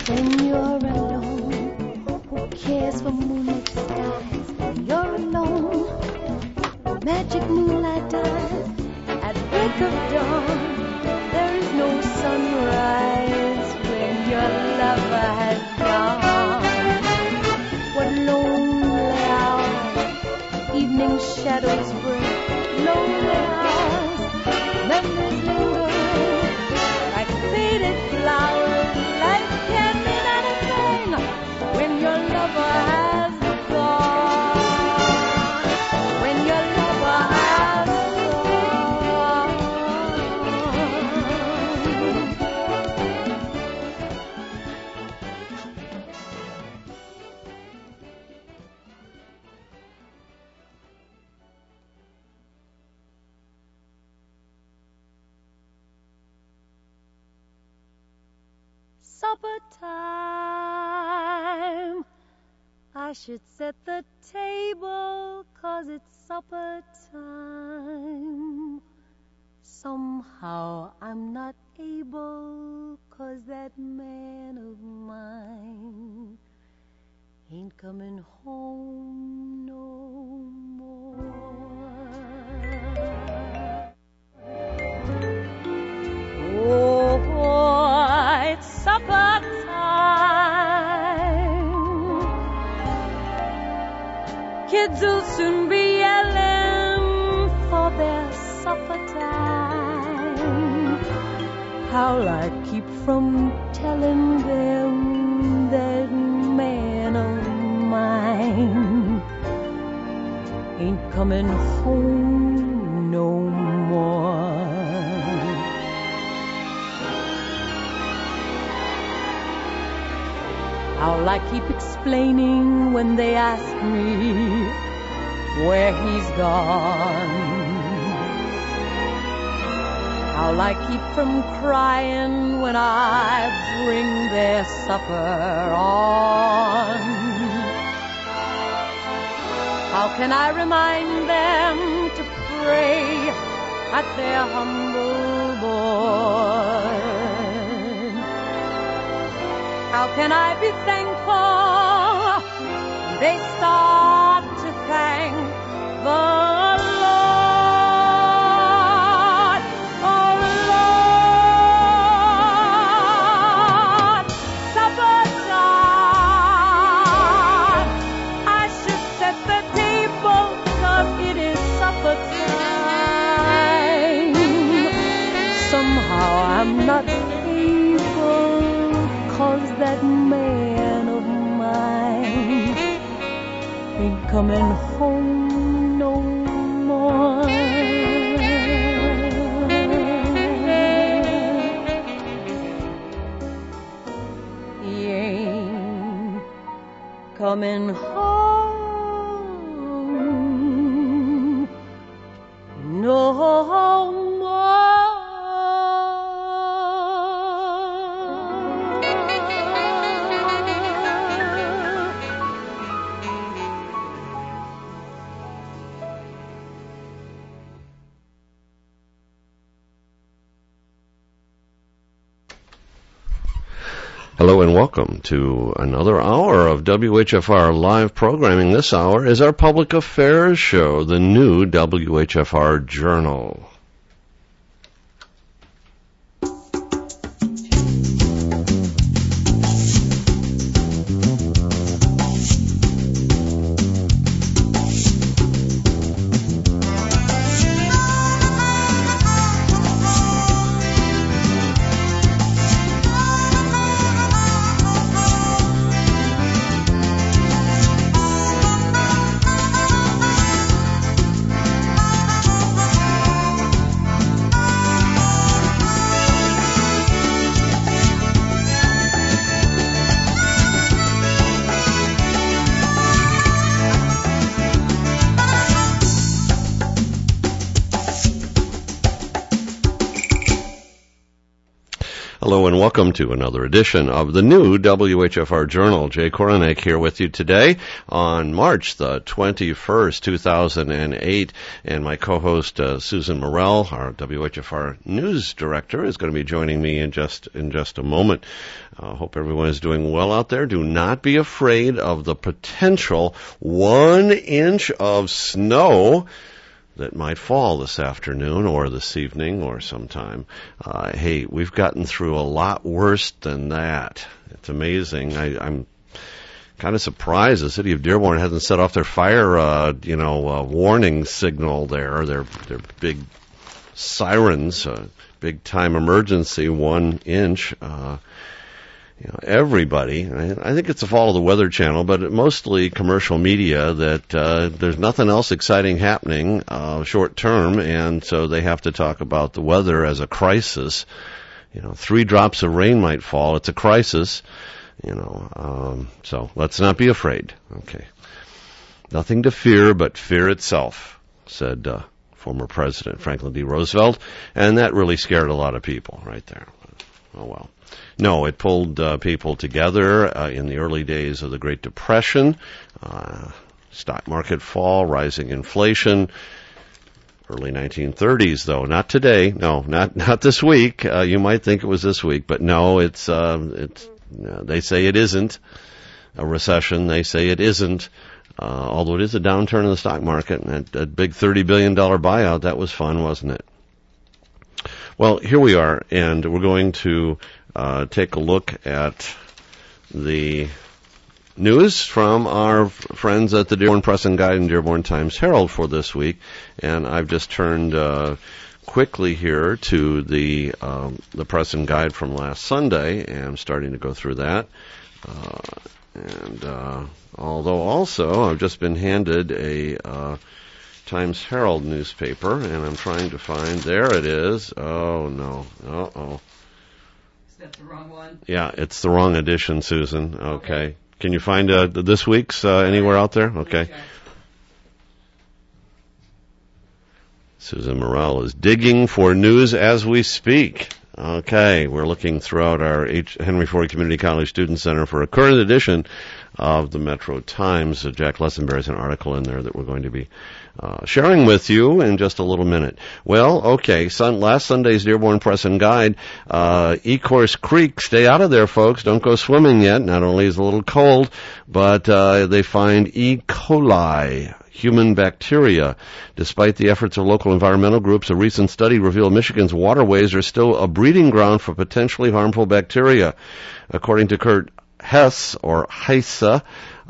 When you're alone, who cares for moonlit skies? When you're alone, magic moonlight dies. At break of dawn, there is no sunrise when your lover has gone. What lonely hours, evening shadows break, lonely hours, memories linger like faded flowers, like can't mean anything when your lover has gone. When your lover has gone. Supper time. I should set the table 'cause it's supper time. Somehow I'm not able 'cause that man of mine ain't coming home no more. Oh boy, it's supper time. Kids will soon be yelling for their supper time. How'll I keep from telling them that man of mine ain't coming home no more? How'll I keep explaining when they ask me where he's gone? How'll I keep from crying when I bring their supper on? How can I remind them to pray at their humble board? How can I be thankful they start to thank the Lord? Oh Lord, supper time. I should set the table 'cause it is supper time. Somehow I'm not able 'cause that man of mine ain't coming home no more. He ain't coming home no more. Hello and welcome to another hour of WHFR live programming. This hour is our public affairs show, the new WHFR Journal. and welcome to another edition of the new WHFR Journal. Jay Koronek here with you today on March the 21st, 2008, and my co-host Susan Morrell, our WHFR News Director, is going to be joining me in just a moment. Hope everyone is doing well out there. Do not be afraid of the potential 1 inch of snow that might fall this afternoon or this evening or sometime. Hey, we've gotten through a lot worse than that. It's amazing. I'm kind of surprised the city of Dearborn hasn't set off their fire, warning signal there. Their big sirens, big time emergency, 1 inch. Everybody, I think it's the fault of the Weather Channel, but mostly commercial media, that there's nothing else exciting happening short term, and so they have to talk about the weather as a crisis. 3 drops of rain might fall. It's a crisis. So let's not be afraid. Okay. Nothing to fear but fear itself, said former President Franklin D. Roosevelt, and that really scared a lot of people right there. Oh, well. No, it pulled people together in the early days of the Great Depression, stock market fall, rising inflation. Early 1930s, though, not today. No, not this week. You might think it was this week, but no, it's they say it isn't a recession. They say it isn't, although it is a downturn in the stock market. And that big $30 billion buyout, that was fun, wasn't it? Well, here we are, and we're going to take a look at the news from our friends at the Dearborn Press and Guide and Dearborn Times-Herald for this week. And I've just turned quickly here to the Press and Guide from last Sunday, and I'm starting to go through that. Although also I've just been handed a Times-Herald newspaper, and I'm trying to find, there it is. Oh, no. Uh-oh. That's the wrong one? Yeah, it's the wrong edition, Susan. Okay. Can you find this week's anywhere out there? Okay. Susan Morrell is digging for news as we speak. Okay, we're looking throughout our Henry Ford Community College Student Center for a current edition of the Metro Times. Jack Lessenberry has an article in there that we're going to be sharing with you in just a little minute. Well, okay, last Sunday's Dearborn Press and Guide, Ecorse Creek, stay out of there, folks. Don't go swimming yet. Not only is it a little cold, but they find E. coli, human bacteria. Despite the efforts of local environmental groups, a recent study revealed Michigan's waterways are still a breeding ground for potentially harmful bacteria. According to Kurt Hess, or Heise,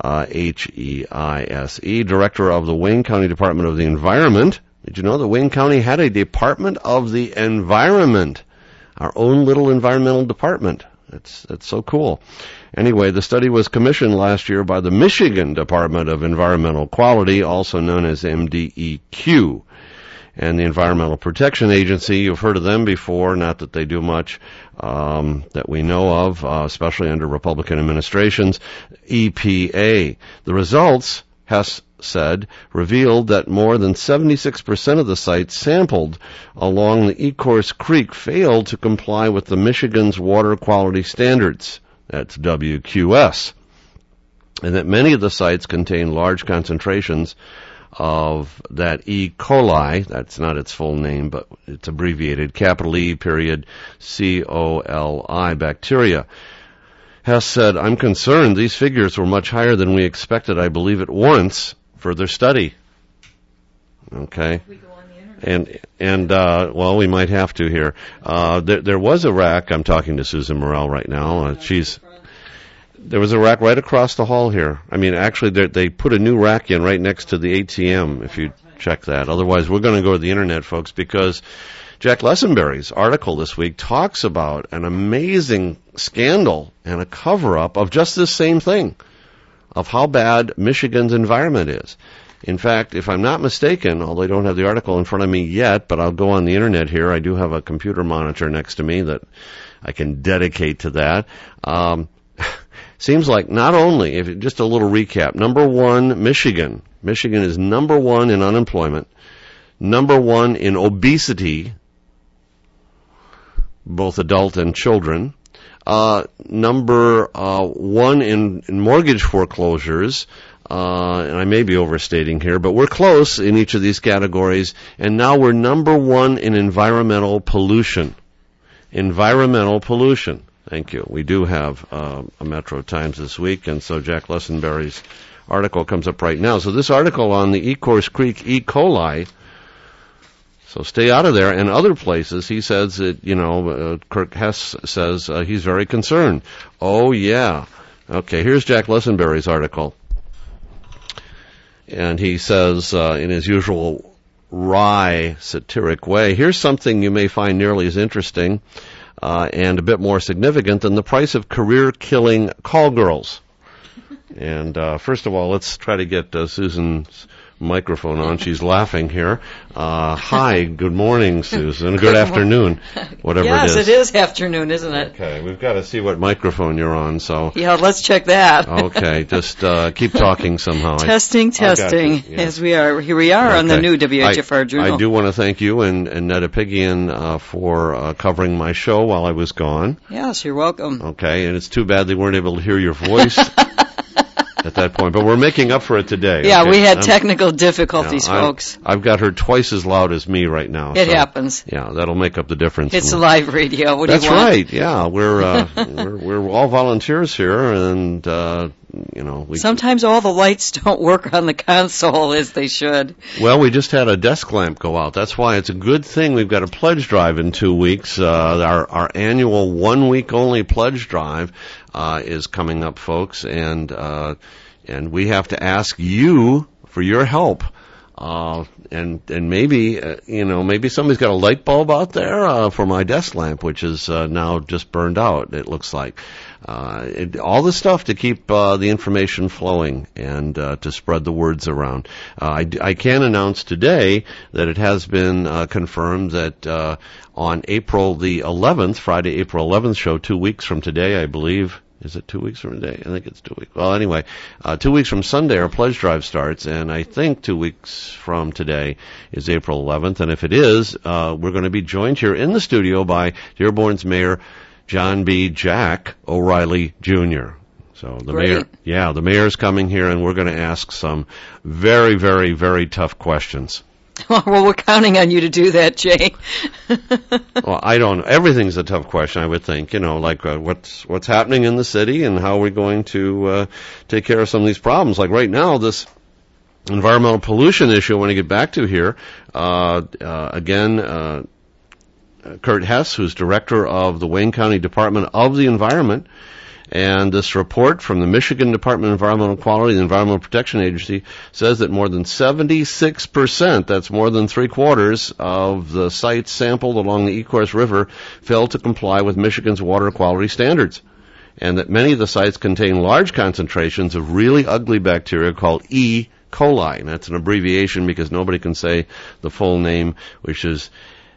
Heise, director of the Wayne County Department of the Environment. Did you know that Wayne County had a Department of the Environment? Our own little environmental department. That's so cool. Anyway, the study was commissioned last year by the Michigan Department of Environmental Quality, also known as MDEQ. And the Environmental Protection Agency, you've heard of them before, not that they do much that we know of, especially under Republican administrations, EPA. The results, Hess said, revealed that more than 76% of the sites sampled along the Ecorse Creek failed to comply with the Michigan's water quality standards. That's WQS. And that many of the sites contain large concentrations of that E. coli, that's not its full name, but it's abbreviated, capital E, period, C-O-L-I, bacteria. Hess said, I'm concerned these figures were much higher than we expected. I believe it warrants further study. Okay. We go on the internet. And well, we might have to here. There was a rack, I'm talking to Susan Morrell right now, there was a rack right across the hall here. I mean, actually, they put a new rack in right next to the ATM, if you check that. Otherwise, we're going to go to the internet, folks, because Jack Lessenberry's article this week talks about an amazing scandal and a cover-up of just this same thing, of how bad Michigan's environment is. In fact, if I'm not mistaken, although I don't have the article in front of me yet, but I'll go on the internet here. I do have a computer monitor next to me that I can dedicate to that. Seems like not only, just a little recap, number one, Michigan. Michigan is number one in unemployment, number one in obesity, both adult and children, number one in mortgage foreclosures. And I may be overstating here, but we're close in each of these categories. And now we're number one in environmental pollution. Environmental pollution. Thank you. We do have a Metro Times this week, and so Jack Lessenberry's article comes up right now. So this article on the Ecorse Creek E. coli, so stay out of there, and other places, he says that, Kirk Hess says he's very concerned. Oh, yeah. Okay, here's Jack Lessenberry's article. And he says, in his usual wry, satiric way, here's something you may find nearly as interesting and a bit more significant than the price of career-killing call girls. And first of all, let's try to get Susan's microphone on. She's laughing here. Hi, good morning, Susan. Good afternoon, whatever it is. Yes, it is afternoon, isn't it? Okay, we've got to see what microphone you're on. So yeah, let's check that. Okay, just keep talking somehow. Testing, as we are. Here we are on the new WHFR Journal. I do want to thank you and Netta Pigian for covering my show while I was gone. Yes, you're welcome. Okay, and it's too bad they weren't able to hear your voice at that point, but we're making up for it today. Yeah, okay? We had technical difficulties, folks. I've got her twice as loud as me right now. It happens. Yeah, that'll make up the difference. It's live radio. What do you want? That's right. Yeah, we're all volunteers here, and sometimes all the lights don't work on the console as they should. Well, we just had a desk lamp go out. That's why it's a good thing we've got a pledge drive in 2 weeks. Our annual 1 week only pledge drive is coming up, folks, and we have to ask you for your help. And maybe maybe somebody's got a light bulb out there for my desk lamp, which is now just burned out, it looks like. All the stuff to keep the information flowing and to spread the words around. I can announce today that it has been confirmed that on April the 11th, Friday, April 11th show, 2 weeks from today, I believe. Is it 2 weeks from today? I think it's 2 weeks. Well, anyway, 2 weeks from Sunday, our pledge drive starts, and I think 2 weeks from today is April 11th. And if it is, we're going to be joined here in the studio by Dearborn's Mayor John B. Jack O'Reilly Jr. So the mayor's coming here, and we're going to ask some very, very, very tough questions. Well, we're counting on you to do that, Jay. Well, I don't know. Everything's a tough question, I would think. Like what's happening in the city and how we're going to take care of some of these problems. Like right now, this environmental pollution issue I want to get back to here. Again, Kurt Hess, who's director of the Wayne County Department of the Environment, and this report from the Michigan Department of Environmental Quality, the Environmental Protection Agency, says that more than 76%, that's more than 3/4 of the sites sampled along the Ecorse River, failed to comply with Michigan's water quality standards, and that many of the sites contain large concentrations of really ugly bacteria called E. coli. And that's an abbreviation because nobody can say the full name, which is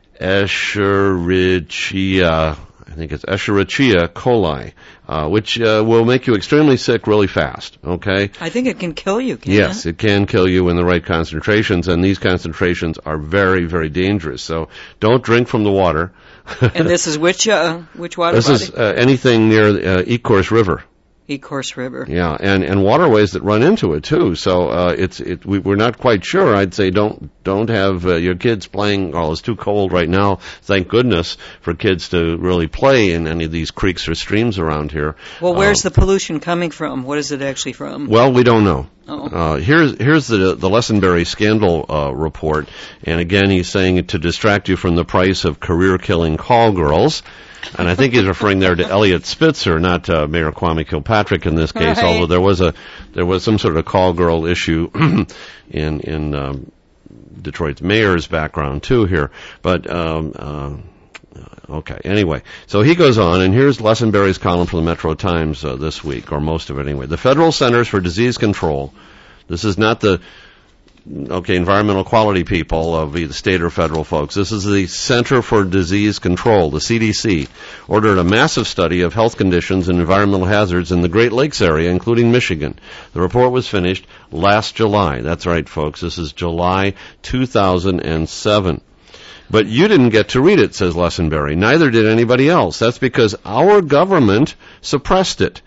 Escherichia. I think it's Escherichia coli, which will make you extremely sick really fast, okay? I think it can kill you, can't it? Yes, it can kill you in the right concentrations, and these concentrations are very, very dangerous. So don't drink from the water. And this is which water This body? is anything near Ecorse River. Ecorse River. Yeah, and waterways that run into it too. So we're not quite sure. I'd say don't have your kids playing. Well, it's too cold right now. Thank goodness for kids to really play in any of these creeks or streams around here. Well, where's the pollution coming from? What is it actually from? Well, we don't know. Oh. Here's the Lessenberry scandal report, and again he's saying to distract you from the price of career-killing call girls. And I think he's referring there to Elliot Spitzer, not Mayor Kwame Kilpatrick in this case. Right. Although there was some sort of call girl issue in Detroit's mayor's background too here. But okay, anyway, so he goes on, and here's Lessenberry's column from the Metro Times this week, or most of it anyway. The Federal Centers for Disease Control. This is not the environmental quality people of either state or federal folks. This is the Center for Disease Control, the CDC, ordered a massive study of health conditions and environmental hazards in the Great Lakes area, including Michigan. The report was finished last July. That's right, folks. This is July 2007. But you didn't get to read it, says Lessenberry. Neither did anybody else. That's because our government suppressed it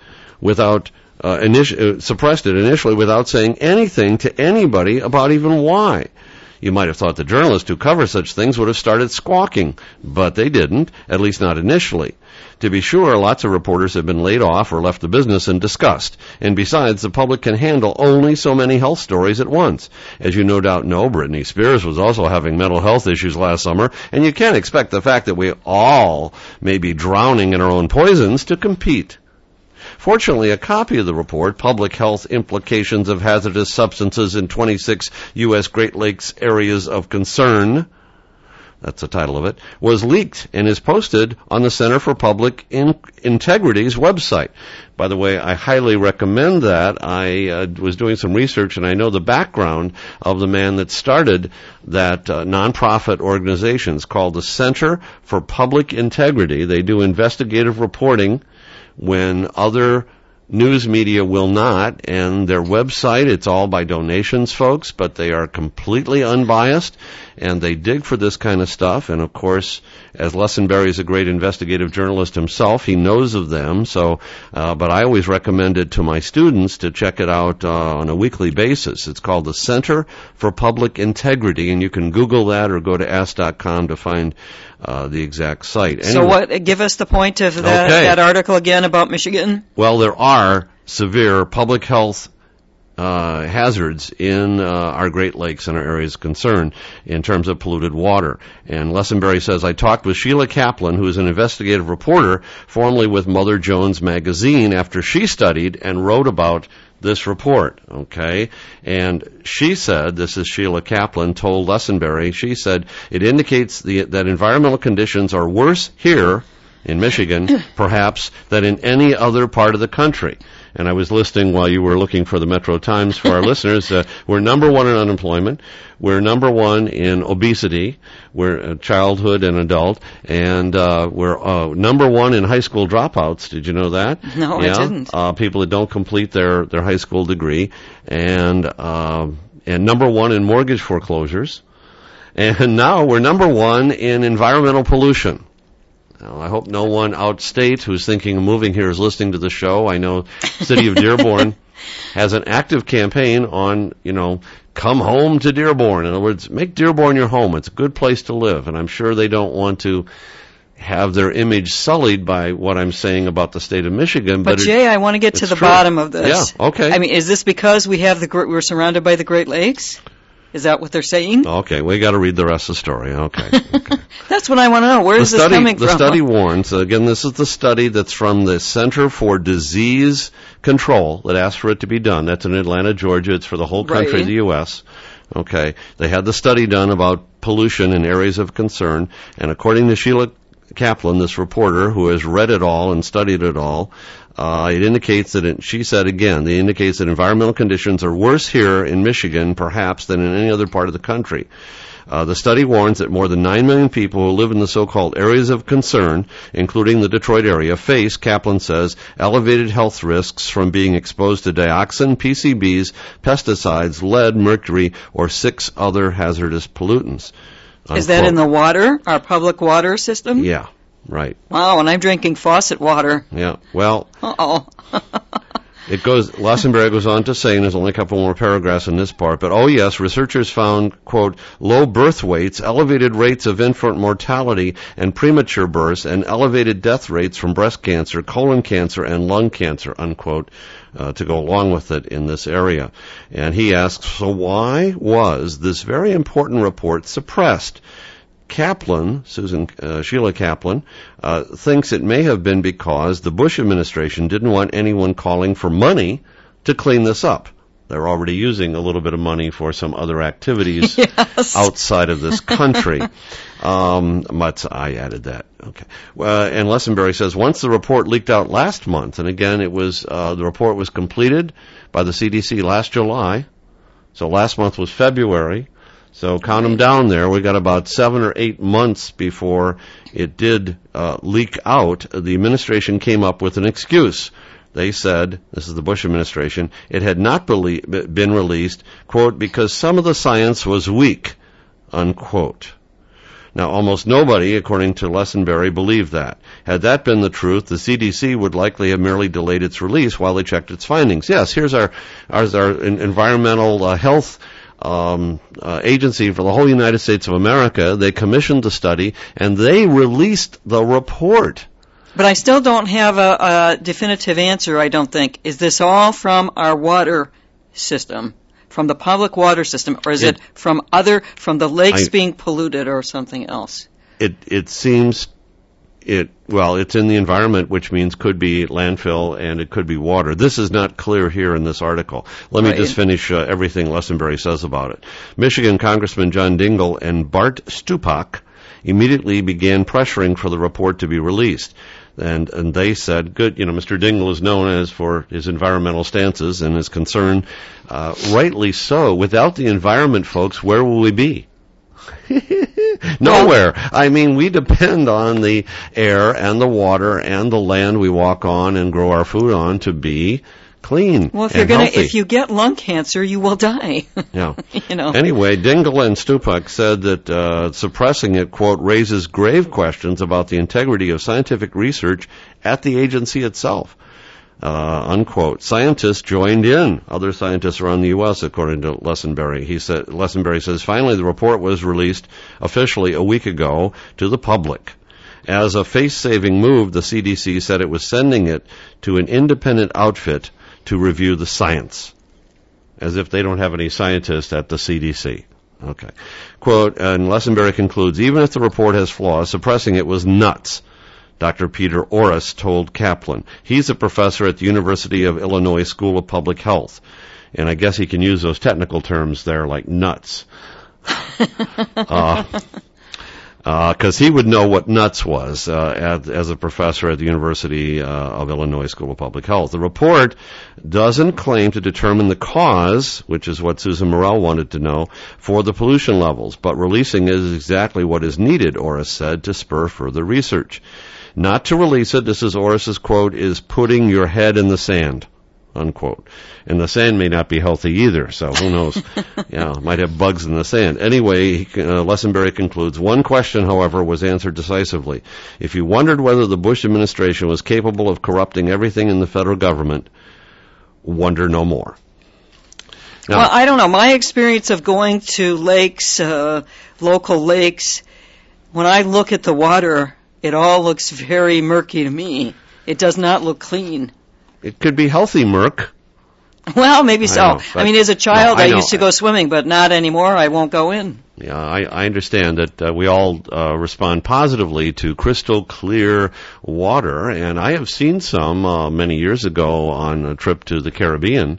initially without saying anything to anybody about even why. You might have thought the journalists who cover such things would have started squawking, but they didn't, at least not initially. To be sure, lots of reporters have been laid off or left the business in disgust. And besides, the public can handle only so many health stories at once. As you no doubt know, Britney Spears was also having mental health issues last summer, and you can't expect the fact that we all may be drowning in our own poisons to compete. Fortunately, a copy of the report, Public Health Implications of Hazardous Substances in 26 U.S. Great Lakes Areas of Concern, that's the title of it, was leaked and is posted on the Center for Public Integrity's website. By the way, I highly recommend that. I was doing some research, and I know the background of the man that started that nonprofit organization. It's called the Center for Public Integrity. They do investigative reporting when other news media will not, and their website, it's all by donations, folks, but they are completely unbiased, and they dig for this kind of stuff. And of course, as Lessenberry is a great investigative journalist himself, he knows of them. So, but I always recommend it to my students to check it out on a weekly basis. It's called the Center for Public Integrity, and you can Google that or go to ask.com to find the exact site. Anyway. So what? Give us the point of that article again about Michigan. Well, there are severe public health hazards in our Great Lakes and our areas of concern in terms of polluted water. And Lessenberry says, I talked with Sheila Kaplan, who is an investigative reporter, formerly with Mother Jones magazine, after she studied and wrote about this report, okay? And she said, this is Sheila Kaplan, told Lessenberry, she said, it indicates that environmental conditions are worse here in Michigan, perhaps, than in any other part of the country. And I was listing while you were looking for the Metro Times for our listeners. We're number one in unemployment. We're number one in obesity. We're childhood and adult. And we're number one in high school dropouts. Did you know that? No, yeah? I didn't. People that don't complete their high school degree. And number one in mortgage foreclosures. And now we're number one in environmental pollution. Now, I hope no one outstate who's thinking of moving here is listening to the show. I know City of Dearborn has an active campaign on, come home to Dearborn. In other words, make Dearborn your home. It's a good place to live. And I'm sure they don't want to have their image sullied by what I'm saying about the state of Michigan. But Jay, I want to get to the bottom of this. Yeah, okay. I mean, is this because we're surrounded by the Great Lakes? Is that what they're saying? Okay, we got to read the rest of the story. Okay. That's what I want to know. Where is this coming from? The study warns, again, this is the study that's from the Center for Disease Control that asked for it to be done. That's in Atlanta, Georgia. It's for the whole country of the U.S. Okay. They had the study done about pollution in areas of concern, and according to Sheila Kaplan, this reporter who has read it all and studied it all, it indicates that, she said again, it indicates that environmental conditions are worse here in Michigan, perhaps, than in any other part of the country. The study warns that more than 9 million people who live in the so-called areas of concern, including the Detroit area, face, Kaplan says, elevated health risks from being exposed to dioxin, PCBs, pesticides, lead, mercury, or 6 other hazardous pollutants. Unquote. Is that in the water, our public water system? Yeah, right. Wow, and I'm drinking faucet water. Yeah, well... Uh-oh. Lessenberry goes on to say, and there's only a couple more paragraphs in this part, but yes, researchers found, quote, low birth weights, elevated rates of infant mortality and premature births, and elevated death rates from breast cancer, colon cancer, and lung cancer, unquote, to go along with it in this area. And he asks, so why was this very important report suppressed? Kaplan, Sheila Kaplan, thinks it may have been because the Bush administration didn't want anyone calling for money to clean this up. They're already using a little bit of money for some other activities outside of this country. But I added that. Okay. And Lessenberry says once the report leaked out last month, and again it was the report was completed by the CDC last July, so last month was February. So count them down there. We got about 7 or 8 months before it did leak out. The administration came up with an excuse. They said, this is the Bush administration, it had not been released, quote, because some of the science was weak, unquote. Now, almost nobody, according to Lesenberry, believed that. Had that been the truth, the CDC would likely have merely delayed its release while they checked its findings. Yes, here's our environmental health agency for the whole United States of America. They commissioned the study, and they released the report. But I still don't have a definitive answer, I don't think. Is this all from our water system, from the public water system, or is it from the lakes being polluted or something else? It seems, it's in the environment, which means could be landfill and it could be water. This is not clear here in this article. Let me just finish everything Lesenberry says about it. Michigan Congressman John Dingell and Bart Stupak immediately began pressuring for the report to be released. And they said, good, Mr. Dingell is known as for his environmental stances and his concern, rightly so. Without the environment, folks, where will we be? Nowhere. I mean, we depend on the air and the water and the land we walk on and grow our food on to be clean. Well, if if you get lung cancer, you will die. Yeah. Anyway, Dingell and Stupak said that suppressing it, quote, raises grave questions about the integrity of scientific research at the agency itself. Unquote. Scientists joined in, other scientists around the U.S., according to Lesenberry. Lesenberry says, finally, the report was released officially a week ago to the public. As a face-saving move, the CDC said it was sending it to an independent outfit to review the science, as if they don't have any scientists at the CDC. Okay. Quote, and Lesenberry concludes, even if the report has flaws, suppressing it was nuts. Dr. Peter Orris told Kaplan. He's a professor at the University of Illinois School of Public Health. And I guess he can use those technical terms there like nuts. Because he would know what nuts was as a professor at the University of Illinois School of Public Health. The report doesn't claim to determine the cause, which is what Susan Morrell wanted to know, for the pollution levels, but releasing it is exactly what is needed, Orris said, to spur further research. Not to release it, this is Orris's quote, is putting your head in the sand, unquote. And the sand may not be healthy either, so who knows? Might have bugs in the sand. Anyway, Lesenberry concludes, one question, however, was answered decisively. If you wondered whether the Bush administration was capable of corrupting everything in the federal government, wonder no more. Now, well, I don't know. My experience of going to lakes, local lakes, when I look at the water, it all looks very murky to me. It does not look clean. It could be healthy murk. Well, maybe so. I mean, as a child, I used to go swimming, but not anymore. I won't go in. Yeah, I understand that we all respond positively to crystal clear water, and I have seen some many years ago on a trip to the Caribbean.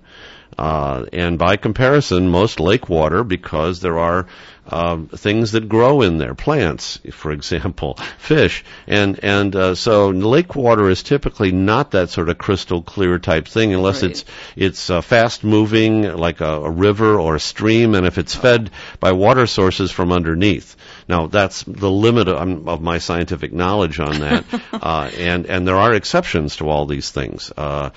And by comparison, most lake water, because there are things that grow in there, plants, for example, fish, and so lake water is typically not that sort of crystal clear type thing, unless it's fast moving, like a river or a stream, and if it's fed by water sources from underneath. Now, that's the limit of my scientific knowledge on that, and there are exceptions to all these things.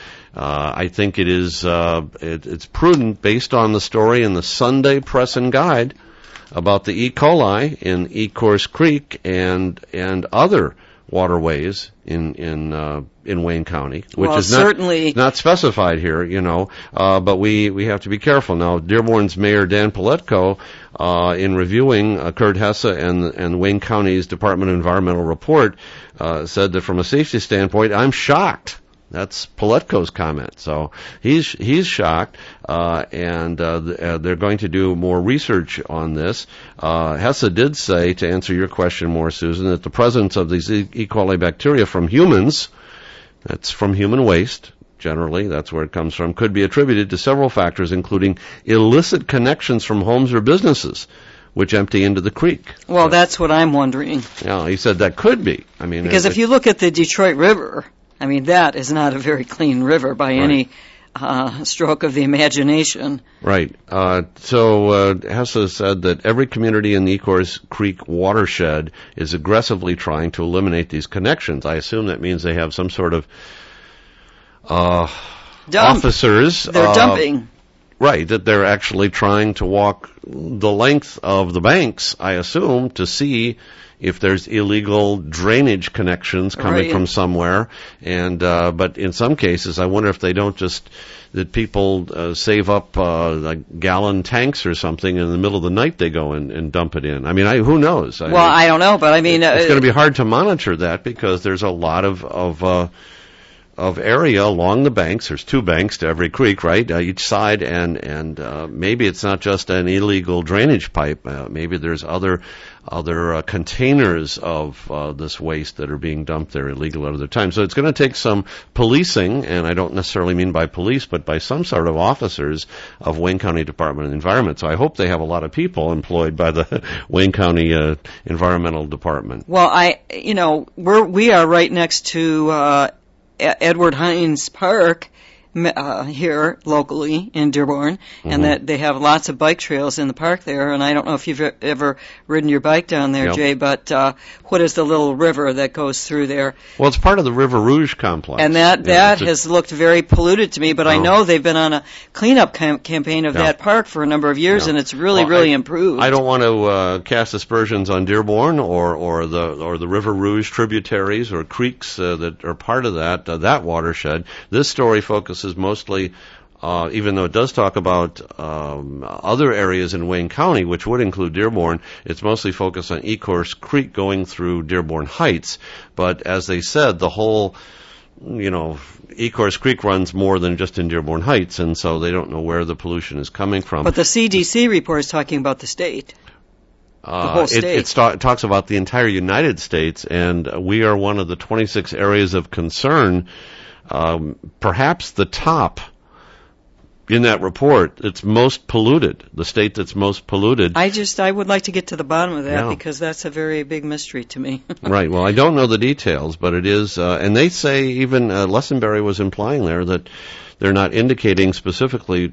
I think it is it's prudent, based on the story in the Sunday Press and Guide about the E. coli in Ecorse Creek and other waterways in Wayne County, which is certainly not specified here, but we have to be careful. Now, Dearborn's Mayor Dan Paletko, in reviewing Kurt Hesse and Wayne County's Department of Environmental report, said that from a safety standpoint, I'm shocked. That's Paletko's comment. So he's shocked, and they're going to do more research on this. Hesse did say, to answer your question more, Susan, that the presence of these E. coli bacteria from humans, that's from human waste, generally, that's where it comes from, could be attributed to several factors, including illicit connections from homes or businesses, which empty into the creek. Well, that's what I'm wondering. Yeah, he said that could be. I mean, because if you look at the Detroit River, I mean, that is not a very clean river by any stroke of the imagination. Right. So Hesse said that every community in the Ecorse Creek watershed is aggressively trying to eliminate these connections. I assume that means they have some sort of officers. They're dumping. Right, that they're actually trying to walk the length of the banks, I assume, to see if there's illegal drainage connections coming from somewhere. And but in some cases, I wonder if they don't just, that people save up like gallon tanks or something, and in the middle of the night they go and dump it in. I mean, who knows? I don't know, but I mean, it's going to be hard to monitor that because there's a lot of area along the banks. There's 2 banks to every creek, right? Each side, and maybe it's not just an illegal drainage pipe. Maybe there's other containers of this waste that are being dumped there illegal at other times. So it's going to take some policing, and I don't necessarily mean by police, but by some sort of officers of Wayne County Department of Environment. So I hope they have a lot of people employed by the Wayne County Environmental Department. Well, we are right next to Edward Hines Park here locally in Dearborn, and that they have lots of bike trails in the park there. And I don't know if you've ever ridden your bike down there, Jay, but what is the little river that goes through there? Well, it's part of the River Rouge complex. And that has looked very polluted to me, but I know they've been on a cleanup campaign of that park for a number of years, and it's really improved. I don't want to cast aspersions on Dearborn or the River Rouge tributaries or creeks that are part of that watershed. This story focuses mostly, even though it does talk about other areas in Wayne County, which would include Dearborn, it's mostly focused on Ecorse Creek going through Dearborn Heights. But as they said, the whole, Ecorse Creek runs more than just in Dearborn Heights, and so they don't know where the pollution is coming from. But the CDC report is talking about the state. The whole state. It talks about the entire United States, and we are one of the 26 areas of concern. Perhaps the top in that report, it's most polluted, the state that's most polluted. I would like to get to the bottom of that because that's a very big mystery to me. Right. Well, I don't know the details, but it is, and they say even Lessenberry was implying there that they're not indicating specifically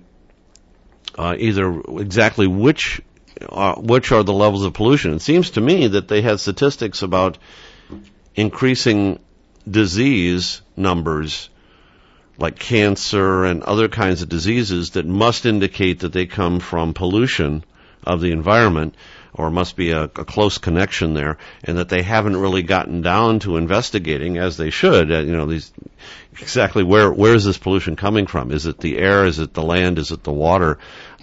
either exactly which are the levels of pollution. It seems to me that they had statistics about increasing disease numbers like cancer and other kinds of diseases that must indicate that they come from pollution of the environment, or must be a close connection there, and that they haven't really gotten down to investigating as they should. Exactly where is this pollution coming from? Is it the air? Is it the land? Is it the water?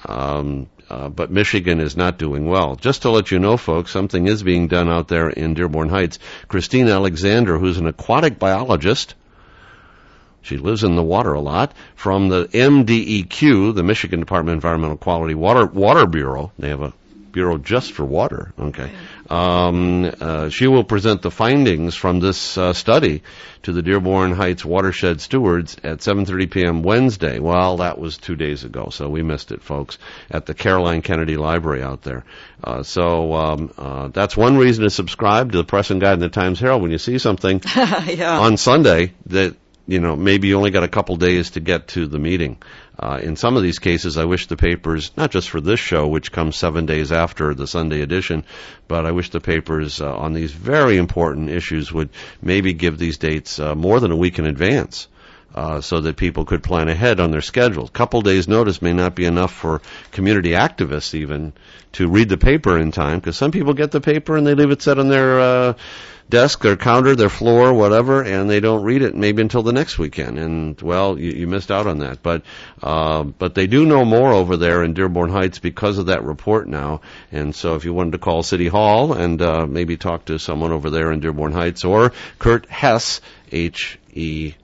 But Michigan is not doing well. Just to let you know, folks, something is being done out there in Dearborn Heights. Christine Alexander, who's an aquatic biologist, she lives in the water a lot, from the MDEQ, the Michigan Department of Environmental Quality Water Bureau. They have a bureau just for water. Okay. She will present the findings from this study to the Dearborn Heights watershed stewards at 7:30 p.m. Wednesday. Well, that was 2 days ago, so we missed it, folks, at the Caroline Kennedy Library out there. So that's one reason to subscribe to the Press and Guide and the Times-Herald. When you see something on Sunday that, maybe you only got a couple days to get to the meeting. In some of these cases, I wish the papers, not just for this show, which comes 7 days after the Sunday edition, but I wish the papers on these very important issues would maybe give these dates more than a week in advance, so that people could plan ahead on their schedule. A couple days' notice may not be enough for community activists even to read the paper in time, because some people get the paper and they leave it set on their desk, their counter, their floor, whatever, and they don't read it maybe until the next weekend. And, well, you missed out on that. But they do know more over there in Dearborn Heights because of that report now. And so if you wanted to call City Hall and maybe talk to someone over there in Dearborn Heights, or Kurt Hess, Heise,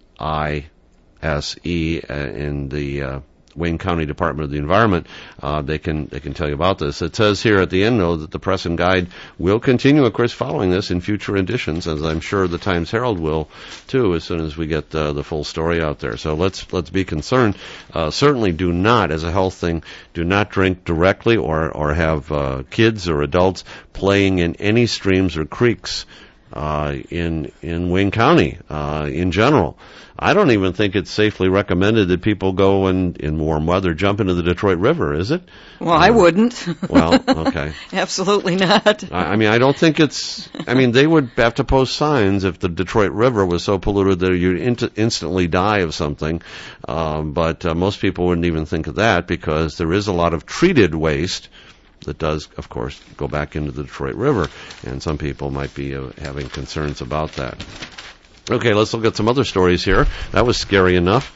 in the Wayne County Department of the Environment, they can tell you about this. It says here at the end, though, that the Press and Guide will continue, of course, following this in future editions, as I'm sure the Times-Herald will, too, as soon as we get the full story out there. So let's be concerned. Certainly do not, as a health thing, do not drink directly or have kids or adults playing in any streams or creeks in Wayne County in general. I don't even think it's safely recommended that people go and, in warm weather, jump into the Detroit River, is it? Well, I wouldn't. Well, okay. Absolutely not. I mean, I don't think it's, I mean, they would have to post signs if the Detroit River was so polluted that you'd instantly die of something. But most people wouldn't even think of that because there is a lot of treated waste that does, of course, go back into the Detroit River. And some people might be having concerns about that. Okay, let's look at some other stories here. That was scary enough.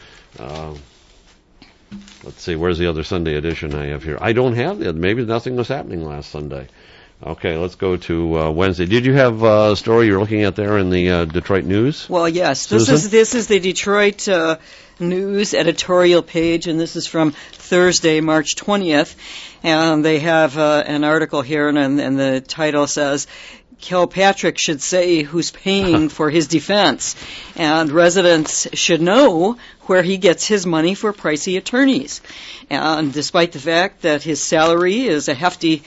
Let's see, where's the other Sunday edition I have here? I don't have it. Maybe nothing was happening last Sunday. Okay, let's go to Wednesday. Did you have a story you're looking at there in the Detroit News? Well, yes. This is the Detroit News editorial page, and this is from Thursday, March 20th. And they have an article here, and the title says, Kilpatrick should say who's paying for his defense, and residents should know where he gets his money for pricey attorneys. And despite the fact that his salary is a hefty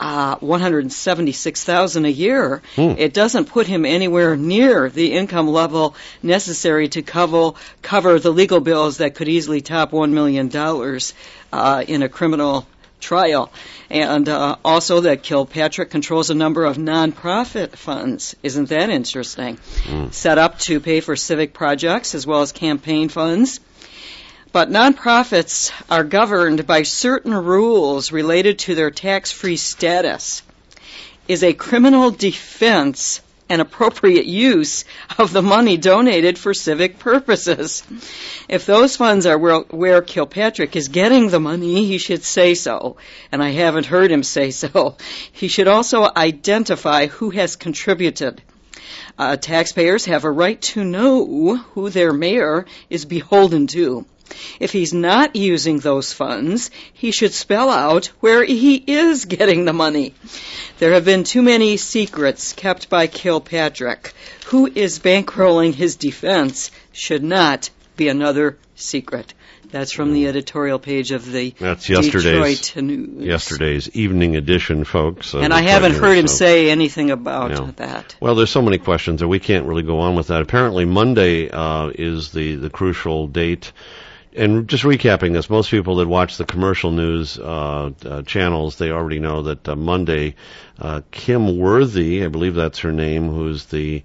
$176,000 a year, it doesn't put him anywhere near the income level necessary to cover the legal bills that could easily top $1 million in a criminal trial. And also that Kilpatrick controls a number of nonprofit funds. Isn't that interesting? Set up to pay for civic projects as well as campaign funds. But nonprofits are governed by certain rules related to their tax-free status. Is a criminal defense an appropriate use of the money donated for civic purposes? If those funds are where Kilpatrick is getting the money, he should say so, and I haven't heard him say so. He should also identify who has contributed. Taxpayers have a right to know who their mayor is beholden to. If he's not using those funds, he should spell out where he is getting the money. There have been too many secrets kept by Kilpatrick. Who is bankrolling his defense should not be another secret. That's from the editorial page of the Detroit News. Yesterday's evening edition, folks. And I haven't heard him say anything about that. Well, there's so many questions that we can't really go on with that. Apparently Monday is the crucial date. And just recapping this, most people that watch the commercial news channels, they already know that Monday, Kim Worthy, I believe that's her name, who's the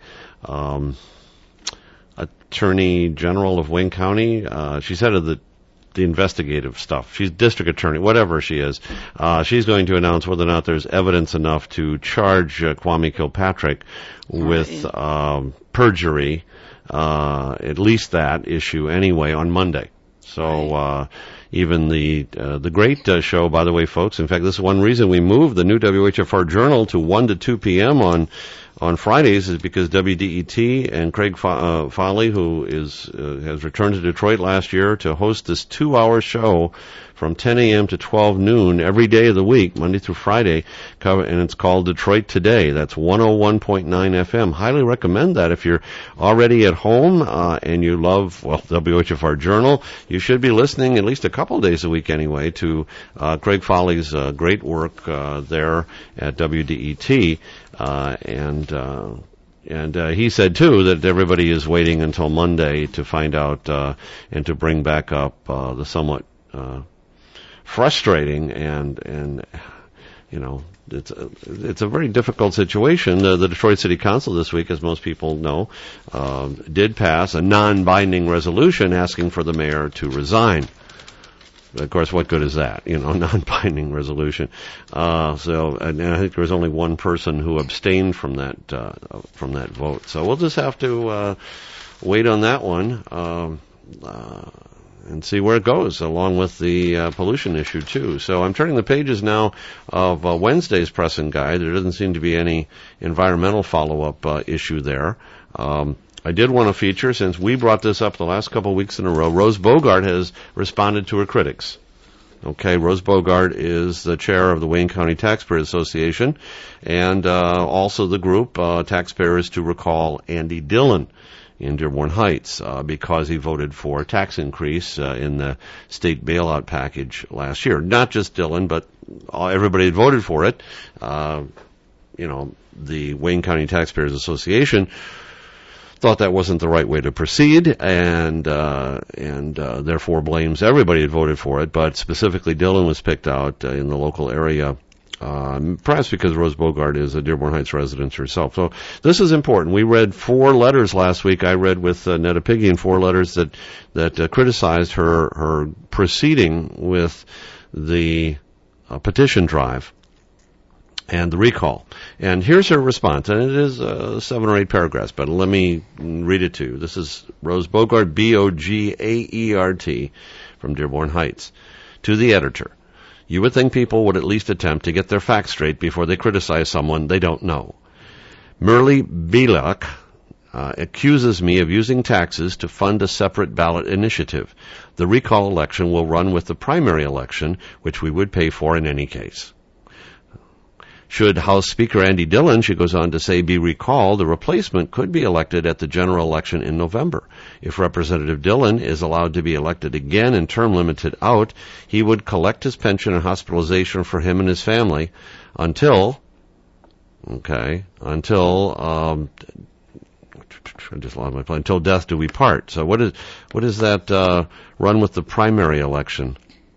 Attorney General of Wayne County, she's head of the investigative stuff. She's district attorney, whatever she is. She's going to announce whether or not there's evidence enough to charge Kwame Kilpatrick with perjury, at least that issue anyway, on Monday. So even the great show, by the way, folks. In fact, this is one reason we moved the new WHFR Journal to 1 to 2 p.m. on Fridays, is because WDET and Craig Foley, who has returned to Detroit last year to host this 2-hour show from 10 a.m. to 12 noon every day of the week, Monday through Friday, and it's called Detroit Today. That's 101.9 FM. Highly recommend that. If you're already at home and you love, WHFR Journal, you should be listening at least a couple of days a week anyway to Craig Foley's great work there at WDET. And he said, too, that everybody is waiting until Monday to find out and to bring back up the somewhat frustrating and it's a very difficult situation. The Detroit City Council this week, as most people know, did pass a non-binding resolution asking for the mayor to resign. Of course, what good is that? Non-binding resolution. And I think there was only one person who abstained from that vote. So we'll just have to wait on that one and see where it goes, along with the pollution issue too. So I'm turning the pages now of Wednesday's Press and Guide. There doesn't seem to be any environmental follow-up issue there. I did want to feature, since we brought this up the last couple of weeks in a row, Rose Bogart has responded to her critics. Okay, Rose Bogart is the chair of the Wayne County Taxpayers Association, and also the group Taxpayers to Recall Andy Dillon in Dearborn Heights because he voted for a tax increase in the state bailout package last year. Not just Dillon, but everybody had voted for it. the Wayne County Taxpayers Association thought that wasn't the right way to proceed, and therefore blames everybody who voted for it, but specifically Dillon was picked out in the local area, perhaps because Rose Bogart is a Dearborn Heights resident herself. So this is important. We read 4 letters last week. I read with Netta Piggian 4 letters that criticized her proceeding with the petition drive and the recall. And here's her response, and it is 7 or 8 paragraphs, but let me read it to you. This is Rose Bogart, Bogaert, from Dearborn Heights. To the editor, you would think people would at least attempt to get their facts straight before they criticize someone they don't know. Merle Bielak accuses me of using taxes to fund a separate ballot initiative. The recall election will run with the primary election, which we would pay for in any case. Should House Speaker Andy Dillon, she goes on to say, be recalled, the replacement could be elected at the general election in November. If Representative Dillon is allowed to be elected again and term limited out, he would collect his pension and hospitalization for him and his family until I just lost my plan. Until death do we part. So what is that run with the primary election?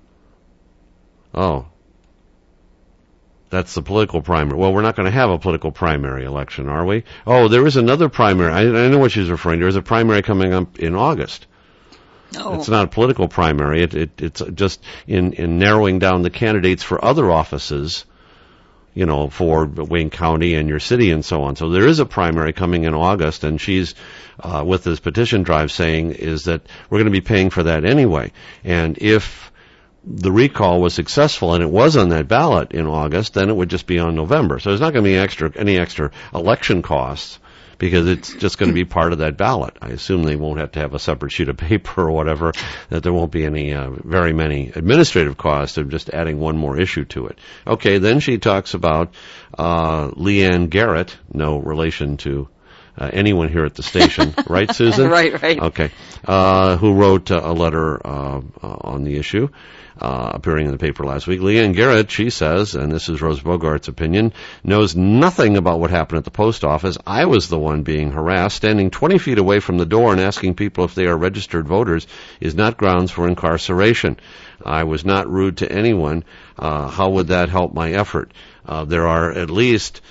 Oh. That's the political primary. Well, we're not going to have a political primary election, are we? Oh, there is another primary. I know what she's referring to. There's a primary coming up in August. No. It's not a political primary. It's just in narrowing down the candidates for other offices, for Wayne County and your city and so on. So there is a primary coming in August, and she's with this petition drive saying is that we're going to be paying for that anyway. And if the recall was successful and it was on that ballot in August, then it would just be on November. So there's not going to be any extra election costs because it's just going to be part of that ballot. I assume they won't have to have a separate sheet of paper or whatever, that there won't be any very many administrative costs of just adding one more issue to it. Okay, then she talks about Leanne Garrett, no relation to anyone here at the station, right, Susan? Right. Okay, who wrote a letter on the issue, appearing in the paper last week. Leanne Garrett, she says, and this is Rose Bogart's opinion, knows nothing about what happened at the post office. I was the one being harassed. Standing 20 feet away from the door and asking people if they are registered voters is not grounds for incarceration. I was not rude to anyone. How would that help my effort? There are at least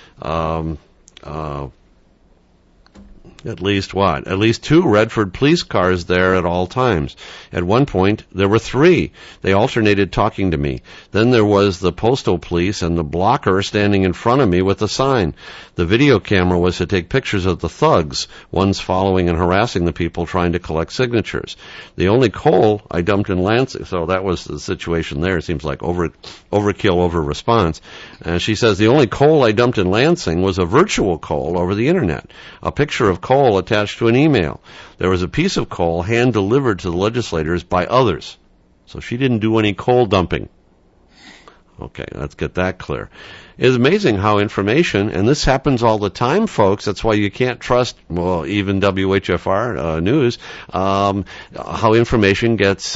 2 Redford police cars there at all times. At one point, there were 3. They alternated talking to me. Then there was the postal police and the blocker standing in front of me with a sign. The video camera was to take pictures of the thugs, ones following and harassing the people trying to collect signatures. The only coal I dumped in Lansing, so that was the situation there. It seems like overkill over response. She says the only coal I dumped in Lansing was a virtual coal over the internet. A picture of coal attached to an email. There was a piece of coal hand-delivered to the legislators by others. So she didn't do any coal dumping. Okay, let's get that clear. It's amazing how information, and this happens all the time, folks, that's why you can't trust, even WHFR news, how information gets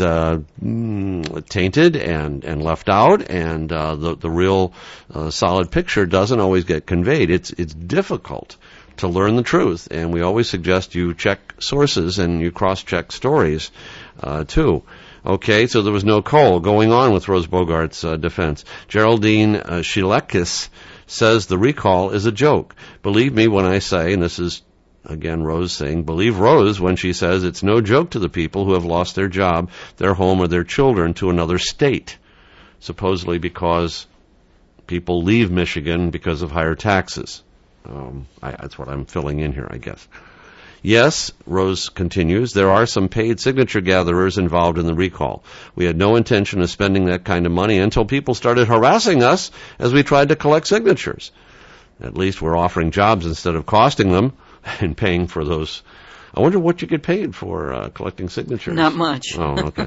tainted and left out, and the real solid picture doesn't always get conveyed. It's difficult to learn the truth, and we always suggest you check sources and you cross-check stories, too. Okay, so there was no coal. Going on with Rose Bogart's defense. Geraldine Shilekis says the recall is a joke. Believe me when I say, and this is, again, Rose saying, believe Rose when she says it's no joke to the people who have lost their job, their home, or their children to another state, supposedly because people leave Michigan because of higher taxes. That's what I'm filling in here, I guess. Yes, Rose continues, there are some paid signature gatherers involved in the recall. We had no intention of spending that kind of money until people started harassing us as we tried to collect signatures. At least we're offering jobs instead of costing them and paying for those. I wonder what you get paid for collecting signatures. Not much. Oh, okay.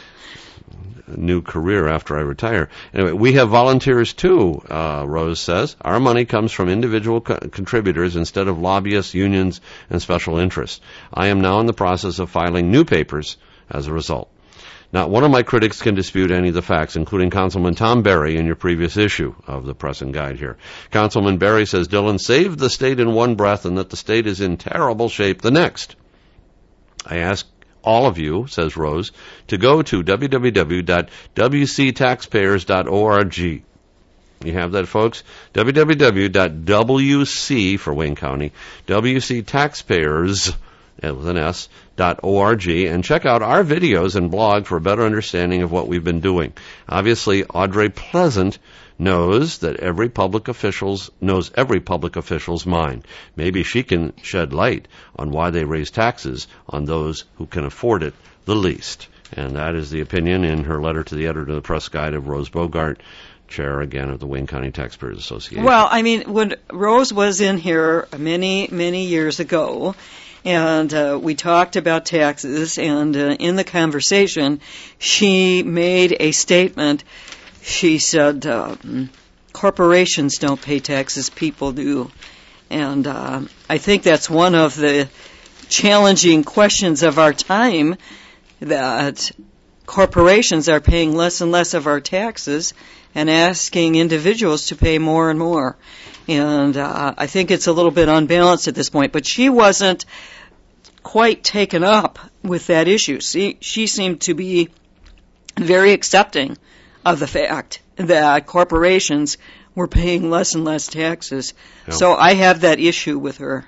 A new career after I retire. Anyway, we have volunteers too, Rose says. Our money comes from individual contributors instead of lobbyists, unions, and special interests. I am now in the process of filing new papers as a result. Not one of my critics can dispute any of the facts, including Councilman Tom Berry in your previous issue of the Press and Guide here. Councilman Berry says Dillon saved the state in one breath and that the state is in terrible shape the next. I ask all of you, says Rose, to go to www.wctaxpayers.org. You have that, folks? www.wc for Wayne County, wctaxpayers, with an S, .org, and check out our videos and blog for a better understanding of what we've been doing. Obviously, Audrey Pleasant knows every public official's mind. Maybe she can shed light on why they raise taxes on those who can afford it the least. And that is the opinion in her letter to the editor of the Press Guide of Rose Bogart, chair again of the Wayne County Taxpayers Association. Well, I mean, when Rose was in here many, many years ago, and we talked about taxes, and in the conversation, she made a statement. She said, corporations don't pay taxes, people do. And I think that's one of the challenging questions of our time, that corporations are paying less and less of our taxes and asking individuals to pay more and more. And I think it's a little bit unbalanced at this point. But she wasn't quite taken up with that issue. She seemed to be very accepting of the fact that corporations were paying less and less taxes. Yeah. So I have that issue with her.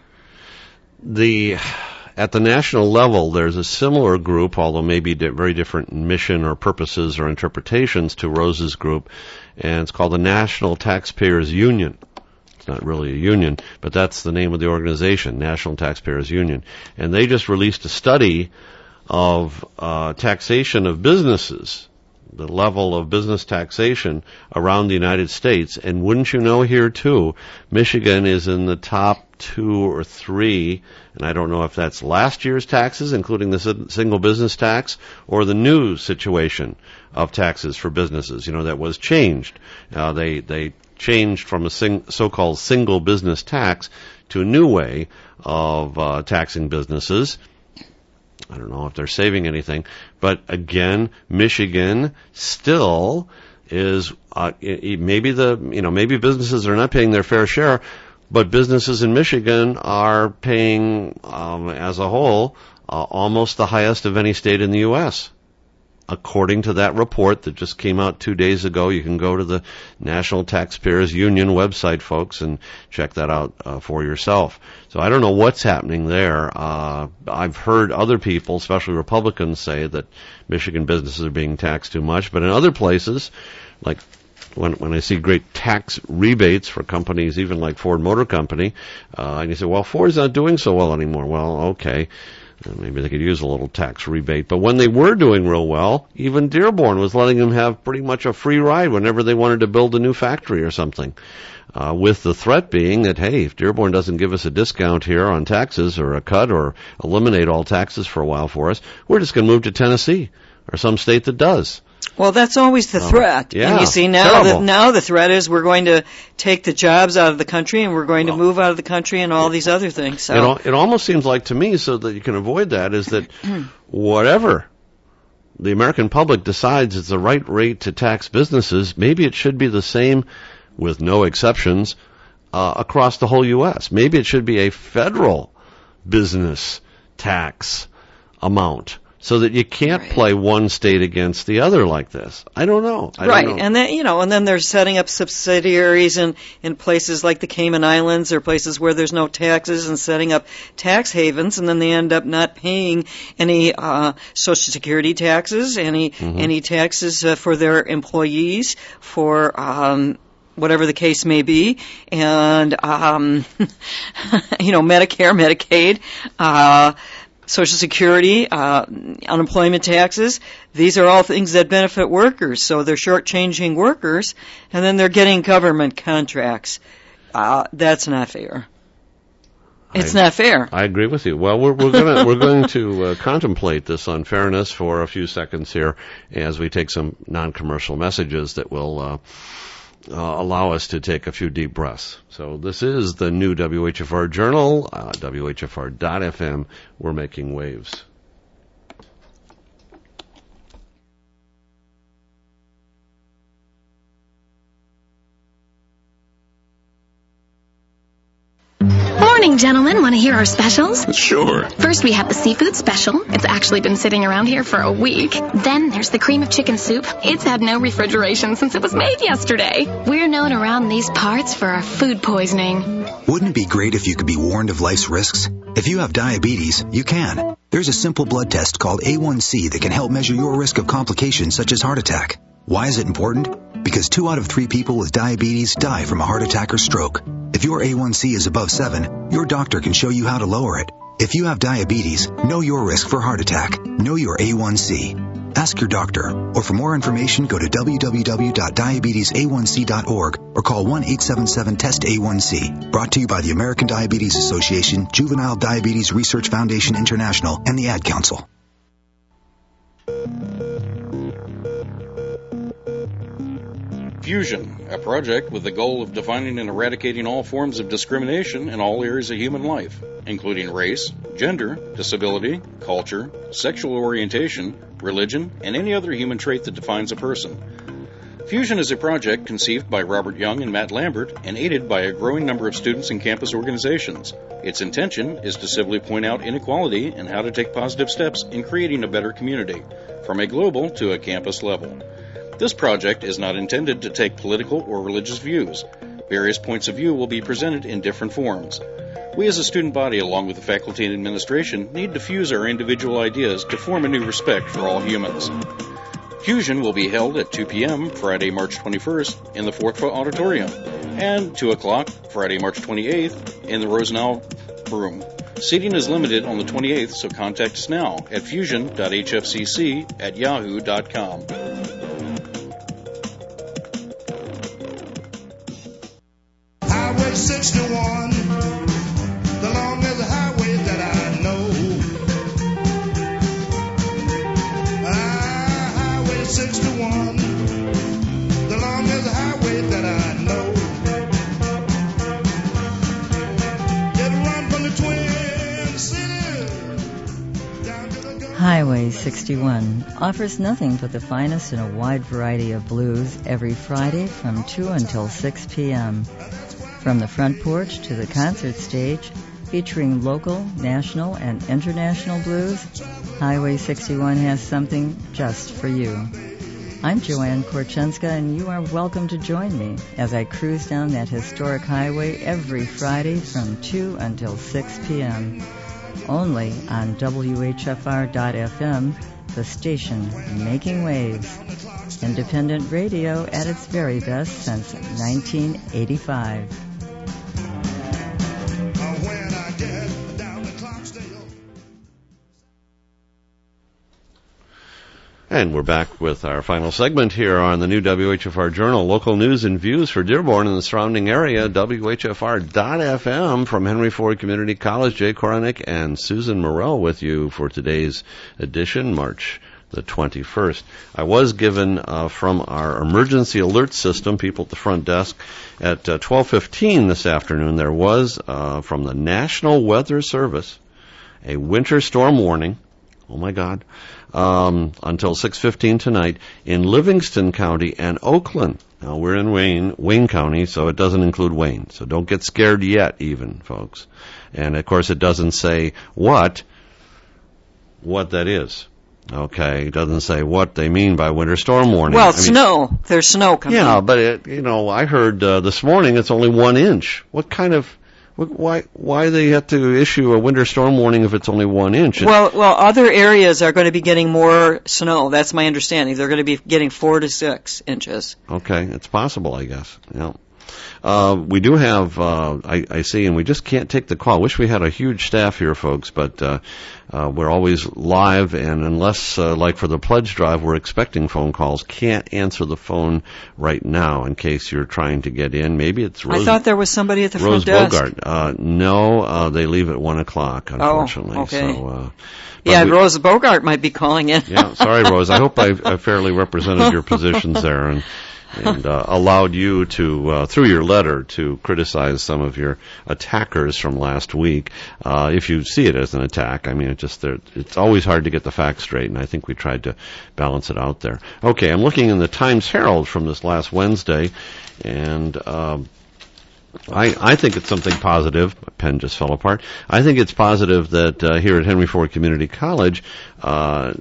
At the national level, there's a similar group, although maybe very different mission or purposes or interpretations to Rose's group, and it's called the National Taxpayers Union. It's not really a union, but that's the name of the organization, National Taxpayers Union. And they just released a study of taxation of businesses, the level of business taxation around the United States. And wouldn't you know, here too, Michigan is in the top 2 or 3, and I don't know if that's last year's taxes, including the single business tax, or the new situation of taxes for businesses. That was changed. They changed from a so-called single business tax to a new way of taxing businesses. I don't know if they're saving anything, but again, Michigan still is maybe businesses are not paying their fair share, but businesses in Michigan are paying as a whole almost the highest of any state in the U.S. According to that report that just came out 2 days ago. You can go to the National Taxpayers Union website, folks, and check that out for yourself. So I don't know what's happening there. I've heard other people, especially Republicans, say that Michigan businesses are being taxed too much, but in other places, like when I see great tax rebates for companies, even like Ford Motor Company, and you say, well, Ford's not doing so well anymore. Well, okay. Maybe they could use a little tax rebate. But when they were doing real well, even Dearborn was letting them have pretty much a free ride whenever they wanted to build a new factory or something. With the threat being that, hey, if Dearborn doesn't give us a discount here on taxes or a cut or eliminate all taxes for a while for us, we're just going to move to Tennessee or some state that does. Well, that's always the threat. Yeah, and you see, now the threat is we're going to take the jobs out of the country and we're going to move out of the country and all these other things. So it almost seems like to me, so that you can avoid that, is that whatever the American public decides is the right rate to tax businesses, maybe it should be the same, with no exceptions, across the whole U.S. Maybe it should be a federal business tax amount, so that you can't play one state against the other like this. I don't know. And then they're setting up subsidiaries in places like the Cayman Islands or places where there's no taxes, and setting up tax havens, and then they end up not paying any Social Security taxes, any taxes for their employees, for whatever the case may be, and Medicare, Medicaid, Social Security, unemployment taxes. These are all things that benefit workers, so they're shortchanging workers, and then they're getting government contracts. That's not fair. It's not fair. I agree with you. Well, we're going to contemplate this unfairness for a few seconds here as we take some non-commercial messages that will allow us to take a few deep breaths. So this is the new WHFR Journal, WHFR.FM. We're making waves. Morning, gentlemen. Want to hear our specials? Sure. First, we have the seafood special. It's actually been sitting around here for a week. Then there's the cream of chicken soup. It's had no refrigeration since it was made yesterday. We're known around these parts for our food poisoning. Wouldn't it be great if you could be warned of life's risks? If you have diabetes, you can. There's a simple blood test called A1C that can help measure your risk of complications such as heart attack. Why is it important? Because 2 out of 3 people with diabetes die from a heart attack or stroke. If your A1C is above 7, your doctor can show you how to lower it. If you have diabetes, know your risk for heart attack. Know your A1C. Ask your doctor, or for more information, go to www.diabetesa1c.org or call 1-877-TEST-A1C. Brought to you by the American Diabetes Association, Juvenile Diabetes Research Foundation International, and the Ad Council. Fusion, a project with the goal of defining and eradicating all forms of discrimination in all areas of human life, including race, gender, disability, culture, sexual orientation, religion, and any other human trait that defines a person. Fusion is a project conceived by Robert Young and Matt Lambert and aided by a growing number of students and campus organizations. Its intention is to simply point out inequality and how to take positive steps in creating a better community, from a global to a campus level. This project is not intended to take political or religious views. Various points of view will be presented in different forms. We as a student body, along with the faculty and administration, need to fuse our individual ideas to form a new respect for all humans. Fusion will be held at 2 p.m. Friday, March 21st in the Fort Foot Auditorium, and 2 o'clock Friday, March 28th in the Rosenau Room. Seating is limited on the 28th, so contact us now at fusion.hfcc@yahoo.com. Highway 61, the longest highway that I know. Highway 61, the longest highway that I know. It runs from the Twin Cities down to the Highway 61 offers nothing but the finest in a wide variety of blues every Friday from 2 until 6 p.m. From the front porch to the concert stage, featuring local, national, and international blues, Highway 61 has something just for you. I'm Joanne Korchenska, and you are welcome to join me as I cruise down that historic highway every Friday from 2 until 6 p.m. Only on WHFR.FM, the station making waves. Independent radio at its very best since 1985. And we're back with our final segment here on the new WHFR Journal, local news and views for Dearborn and the surrounding area, WHFR.FM from Henry Ford Community College. Jay Koronick and Susan Morrell with you for today's edition, March the 21st. I was given from our emergency alert system, people at the front desk, at 12:15 this afternoon, there was from the National Weather Service a winter storm warning. Oh my God. Until 6:15 tonight in Livingston County and Oakland. Now, we're in Wayne County, so it doesn't include Wayne. So don't get scared yet, even, folks. And, of course, it doesn't say what that is. Okay, it doesn't say what they mean by winter storm warning. Well, snow. There's snow coming. Yeah, but, I heard this morning it's only 1 inch. What kind of... Why they have to issue a winter storm warning if it's only 1 inch? Well, other areas are going to be getting more snow. That's my understanding. They're going to be getting 4 to 6 inches. Okay, it's possible, I guess. Yeah. We do have, I see, and we just can't take the call. Wish we had a huge staff here, folks, but we're always live, and unless, like for the pledge drive, we're expecting phone calls. Can't answer the phone right now in case you're trying to get in. Maybe it's Rose. I thought there was somebody at the Rose front desk. Bogart. No, they leave at 1 o'clock, unfortunately. Oh, okay. So, yeah, Rose Bogart might be calling in. Yeah, sorry, Rose. I hope I fairly represented your positions there and allowed you to, through your letter, to criticize some of your attackers from last week. If you see it as an attack, I mean, it's always hard to get the facts straight, and I think we tried to balance it out there. Okay, I'm looking in the Times-Herald from this last Wednesday, and I think it's something positive. My pen just fell apart. I think it's positive that here at Henry Ford Community College, an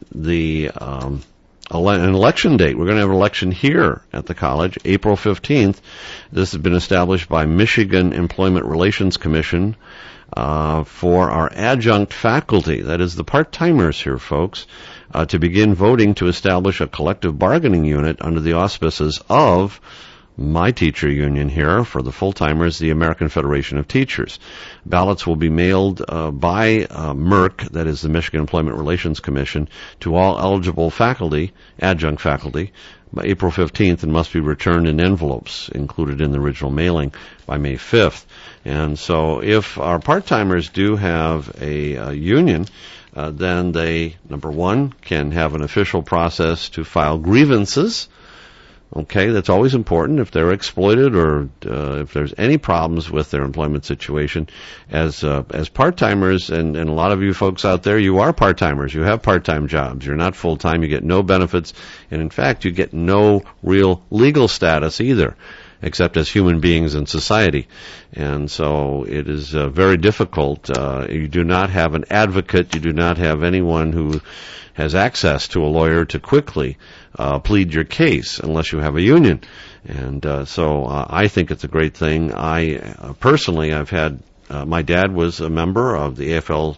election date. We're going to have an election here at the college, April 15th. This has been established by Michigan Employment Relations Commission for our adjunct faculty. That is the part-timers here, folks, to begin voting to establish a collective bargaining unit under the auspices of my teacher union here, for the full-timers, the American Federation of Teachers. Ballots will be mailed by MERC, that is the Michigan Employment Relations Commission, to all eligible faculty, adjunct faculty, by April 15th, and must be returned in envelopes included in the original mailing by May 5th. And so if our part-timers do have a union, then they, number one, can have an official process to file grievances. Okay, that's always important. If they're exploited or if there's any problems with their employment situation, as part-timers, and a lot of you folks out there, you are part-timers. You have part-time jobs. You're not full-time. You get no benefits, and in fact, you get no real legal status either, except as human beings in society. And so it is very difficult. You do not have an advocate. You do not have anyone who has access to a lawyer to quickly plead your case unless you have a union. And so I think it's a great thing. I personally, I've had, my dad was a member of the the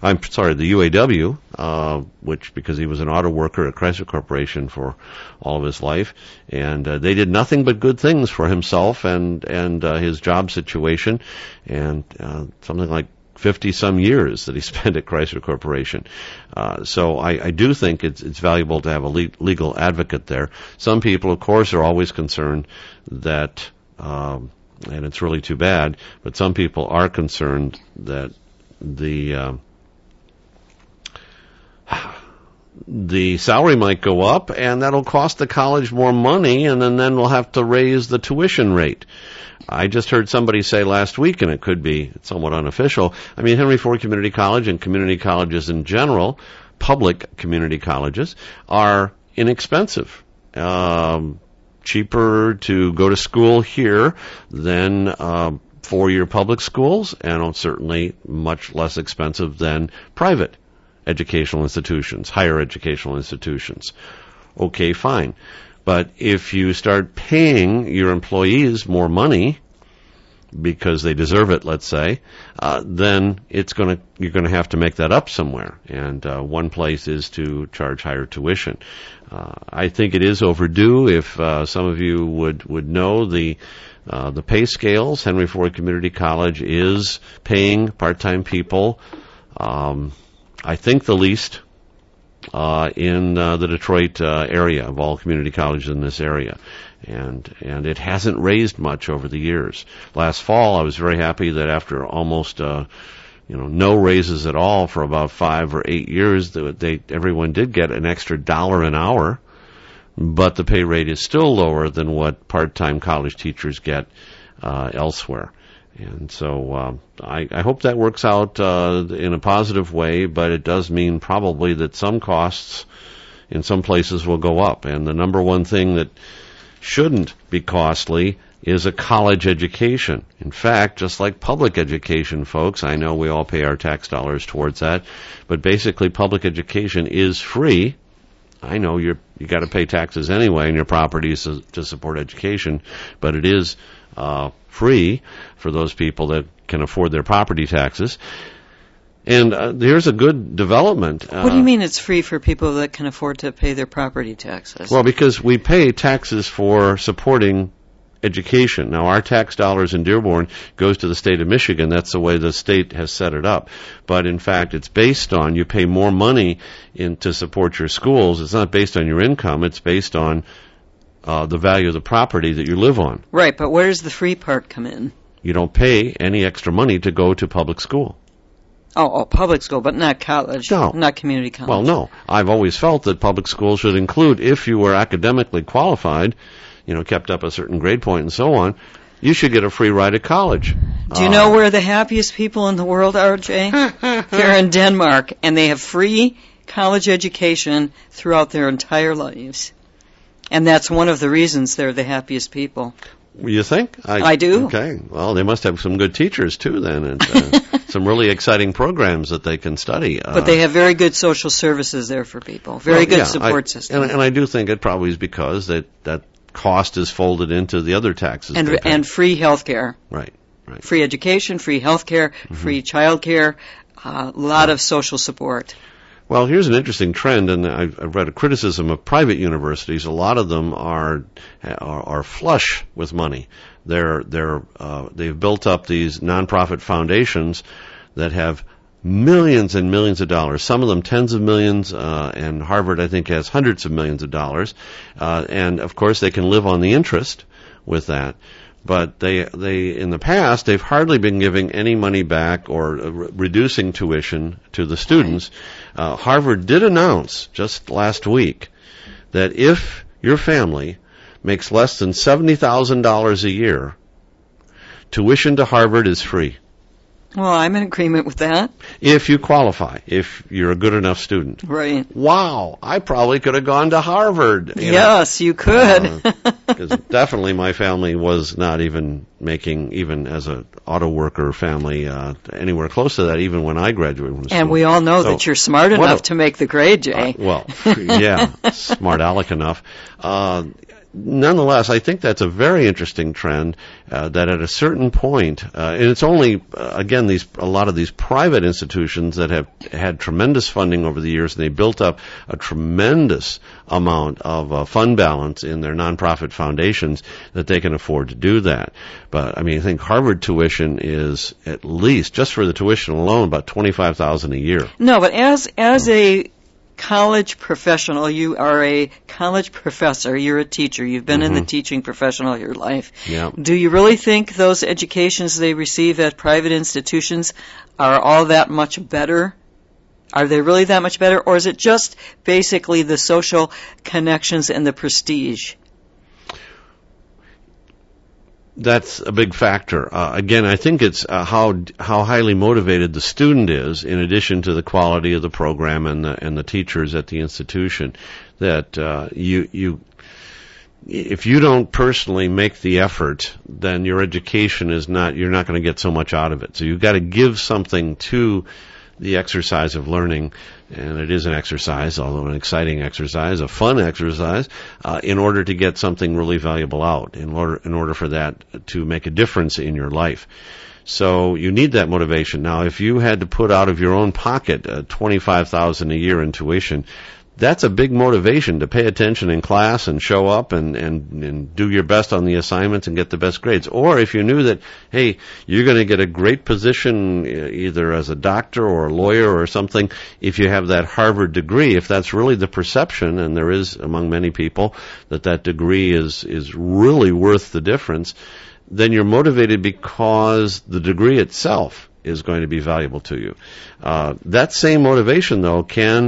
UAW, which, because he was an auto worker at Chrysler Corporation for all of his life, and they did nothing but good things for himself and his job situation, and something like 50-some years that he spent at Chrysler Corporation. So I do think it's valuable to have a legal advocate there. Some people, of course, are always concerned that, and it's really too bad, but some people are concerned that the salary might go up, and that'll cost the college more money, and then we'll have to raise the tuition rate. I just heard somebody say last week, and it could be somewhat unofficial, I mean, Henry Ford Community College and community colleges in general, public community colleges, are inexpensive. Cheaper to go to school here than four-year public schools, and certainly much less expensive than private educational institutions, higher educational institutions. Okay, fine. But if you start paying your employees more money because they deserve it, let's say, then you're going to have to make that up somewhere. And one place is to charge higher tuition. I think it is overdue. If some of you would know the pay scales, Henry Ford Community College is paying part-time people, I think, the least in the Detroit area of all community colleges in this area, and it hasn't raised much over the years. Last fall, I was very happy that after almost no raises at all for about 5 or 8 years, everyone did get an extra $1 an hour, but the pay rate is still lower than what part-time college teachers get elsewhere. And so I hope that works out in a positive way, but it does mean probably that some costs in some places will go up. And the number one thing that shouldn't be costly is a college education. In fact, just like public education, folks, I know we all pay our tax dollars towards that, but basically public education is free. I know you got to pay taxes anyway in your properties to support education, but it is free for those people that can afford their property taxes. And here's a good development. What do you mean it's free for people that can afford to pay their property taxes? Well, because we pay taxes for supporting education. Now, our tax dollars in Dearborn goes to the state of Michigan. That's the way the state has set it up. But in fact, it's based on, you pay more money to support your schools. It's not based on your income. It's based on the value of the property that you live on. Right, but where does the free part come in? You don't pay any extra money to go to public school. Oh, public school, but not college. No. Not community college. Well, no. I've always felt that public school should include, if you were academically qualified, kept up a certain grade point and so on, you should get a free ride to college. Do you know where the happiest people in the world are, Jay? They're in Denmark, and they have free college education throughout their entire lives. And that's one of the reasons they're the happiest people. You think? I do. Okay. Well, they must have some good teachers too then, and some really exciting programs that they can study. But they have very good social services there for people. Very good support system. And I do think it probably is because that cost is folded into the other taxes. And free health care. Right. Free education, free health care, free child care, a lot of social support. Well, here's an interesting trend, and I've read a criticism of private universities. A lot of them are flush with money. They've built up these nonprofit foundations that have millions and millions of dollars. Some of them tens of millions, and Harvard, I think, has hundreds of millions of dollars. And of course, they can live on the interest with that. But they in the past, they've hardly been giving any money back or reducing tuition to the students. Harvard did announce just last week that if your family makes less than $70,000 a year, tuition to Harvard is free. Well, I'm in agreement with that. If you qualify, if you're a good enough student. Right. Wow, I probably could have gone to Harvard. Yes, you could. Because definitely my family was not even making, even as an auto worker family, anywhere close to that, even when I graduated from school. And we all know that you're smart enough to make the grade, Jay. Smart aleck enough. Nonetheless, I think that's a very interesting trend, that at a certain point, and it's only, again, a lot of these private institutions that have had tremendous funding over the years, and they built up a tremendous amount of fund balance in their nonprofit foundations that they can afford to do that. But, I mean, I think Harvard tuition is at least, just for the tuition alone, about $25,000 a year. No, but as a college professional, you are a college professor, you're a teacher, you've been in the teaching profession all your life. Yeah. Do you really think those educations they receive at private institutions are all that much better? Are they really that much better? Or is it just basically the social connections and the prestige? That's a big factor. Again, I think it's how highly motivated the student is, in addition to the quality of the program and the teachers at the institution. That if you don't personally make the effort, then your education you're not going to get so much out of it. So you've got to give something to the exercise of learning, and it is an exercise, although an exciting exercise, a fun exercise, in order to get something really valuable out, in order for that to make a difference in your life. So you need that motivation. Now, if you had to put out of your own pocket $25,000 a year in tuition, that's a big motivation to pay attention in class and show up and do your best on the assignments and get the best grades. Or if you knew that, hey, you're going to get a great position either as a doctor or a lawyer or something if you have that Harvard degree, if that's really the perception, and there is among many people that degree is really worth the difference, then you're motivated because the degree itself is going to be valuable to you. That same motivation, though,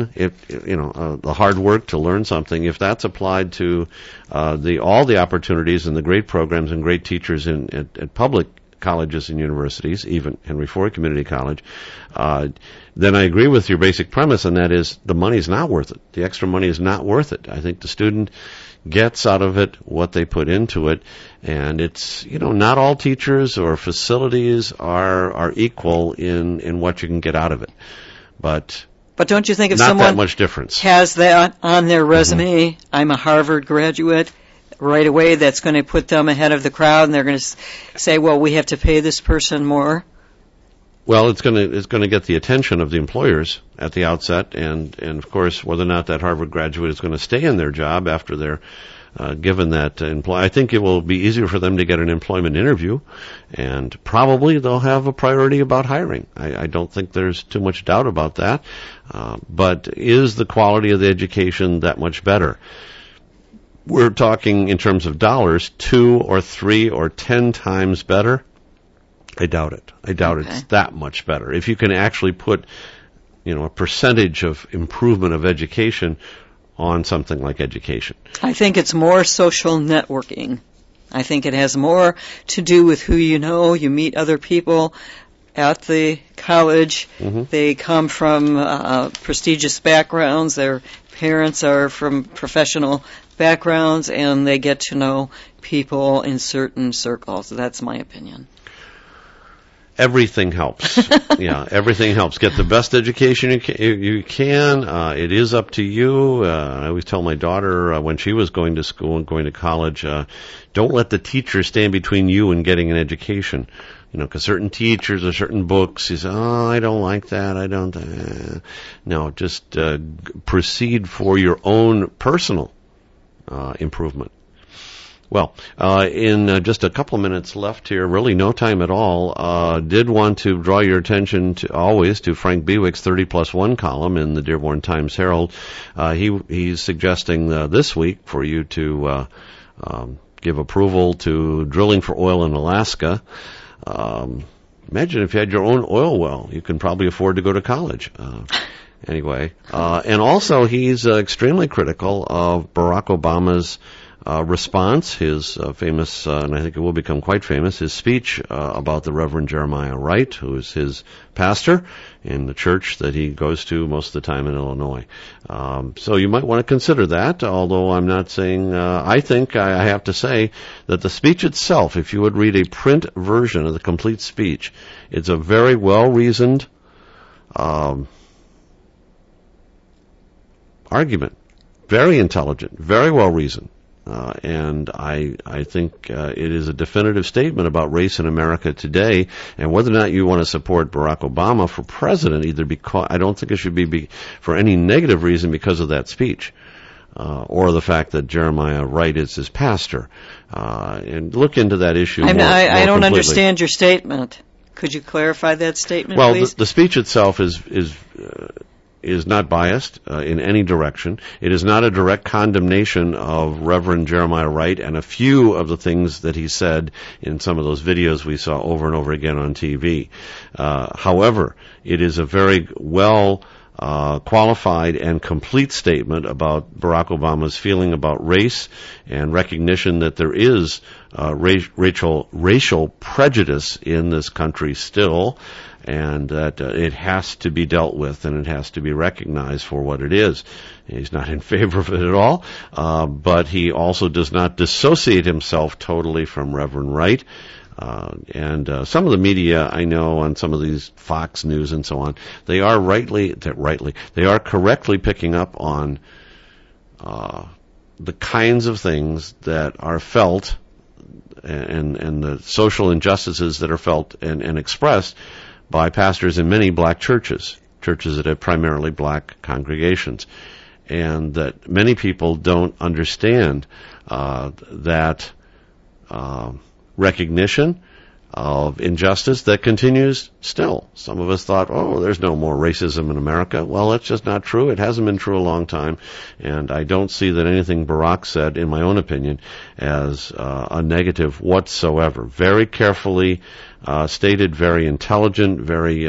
the hard work to learn something, if that's applied to all the opportunities and the great programs and great teachers at public colleges and universities, even Henry Ford Community College, then I agree with your basic premise, and that is the money's not worth it. The extra money is not worth it. I think the student gets out of it what they put into it, and it's, not all teachers or facilities are equal in what you can get out of it. But don't you think if not someone that much difference has that on their resume, I'm a Harvard graduate, right away that's going to put them ahead of the crowd, and they're going to say, well, we have to pay this person more? Well, it's going to get the attention of the employers at the outset, and of course, whether or not that Harvard graduate is going to stay in their job after they're given that I think it will be easier for them to get an employment interview, and probably they'll have a priority about hiring. I don't think there's too much doubt about that. But is the quality of the education that much better? We're talking in terms of dollars, 2 or 3 or 10 times better. I doubt it. I doubt it's that much better. If you can actually put, a percentage of improvement of education on something like education. I think it's more social networking. I think it has more to do with who you know, you meet other people, at the college. Mm-hmm. They come from prestigious backgrounds. Their parents are from professional backgrounds, and they get to know people in certain circles. That's my opinion. Everything helps. Yeah, everything helps. Get the best education you can. It is up to you. I always tell my daughter when she was going to school and going to college, don't let the teacher stand between you and getting an education. You know, because certain teachers or certain books, you say, oh, I don't like that. I don't. No, just proceed for your own personal improvement. Well, in just a couple of minutes left here, really no time at all, did want to draw your attention to Frank Bewick's 30+1 column in the Dearborn Times-Herald. He's suggesting this week for you to give approval to drilling for oil in Alaska. Imagine if you had your own oil well. You can probably afford to go to college. Anyway, and also he's extremely critical of Barack Obama's response, his famous, and I think it will become quite famous, his speech about the Reverend Jeremiah Wright, who is his pastor in the church that he goes to most of the time in Illinois. So you might want to consider that, although I'm not saying, I think I have to say that the speech itself, if you would read a print version of the complete speech, it's a very well-reasoned argument, very intelligent, very well-reasoned. And I think it is a definitive statement about race in America today, and whether or not you want to support Barack Obama for president, either because I don't think it should be for any negative reason because of that speech, or the fact that Jeremiah Wright is his pastor. And look into that issue. I don't completely. Understand your statement. Could you clarify that statement, well, please? The speech itself is not biased in any direction. It is not a direct condemnation of Reverend Jeremiah Wright and a few of the things that he said in some of those videos we saw over and over again on TV. However, it is a very well qualified and complete statement about Barack Obama's feeling about race and recognition that there is racial prejudice in this country still, and that it has to be dealt with and it has to be recognized for what it is. He's not in favor of it at all, but he also does not dissociate himself totally from Reverend Wright. And some of the media, I know, on some of these Fox News and so on, they are correctly picking up on the kinds of things that are felt and the social injustices that are felt and expressed by pastors in many black churches that have primarily black congregations, and that many people don't understand that recognition of injustice that continues still. Some of us thought, there's no more racism in America. Well, that's just not true. It hasn't been true a long time, and I don't see that anything Barack said, in my own opinion, as a negative whatsoever. Very carefully stated, very intelligent, very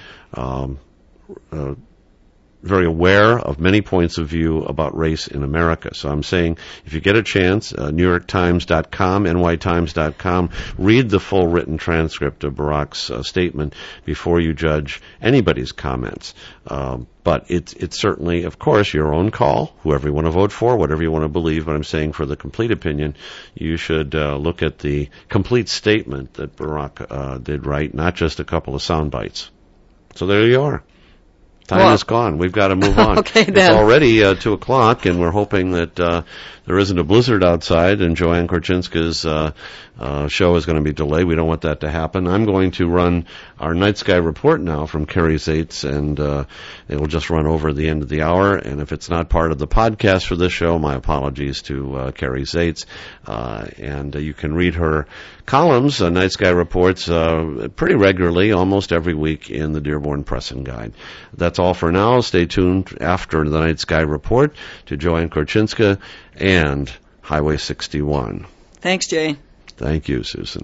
aware of many points of view about race in America. So I'm saying, if you get a chance, NewYorkTimes.com, NYTimes.com, read the full written transcript of Barack's statement before you judge anybody's comments. But it's certainly, of course, your own call, whoever you want to vote for, whatever you want to believe. But I'm saying, for the complete opinion, you should look at the complete statement that Barack did write, not just a couple of sound bites. So there you are. Time is gone. We've got to move on. Okay, then. It's already 2 o'clock, and we're hoping that there isn't a blizzard outside, and Joanne Korchinska's show is going to be delayed. We don't want that to happen. I'm going to run our Night Sky Report now from Carrie Zaitz, and it will just run over the end of the hour. And if it's not part of the podcast for this show, my apologies to Carrie Zaitz. And you can read her columns, Night Sky Reports, pretty regularly, almost every week in the Dearborn Press and Guide. That's all for now. Stay tuned after the Night Sky Report to Joanne Korchinska and Highway 61. Thanks, Jay. Thank you, Susan.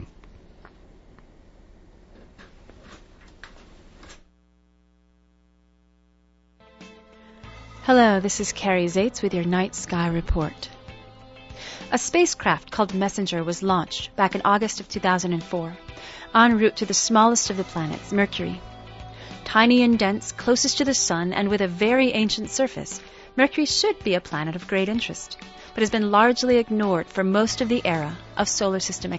Hello, this is Carrie Zaitz with your Night Sky Report. A spacecraft called Messenger was launched back in August of 2004, en route to the smallest of the planets, Mercury. Tiny and dense, closest to the Sun, and with a very ancient surface, Mercury should be a planet of great interest, but has been largely ignored for most of the era of solar system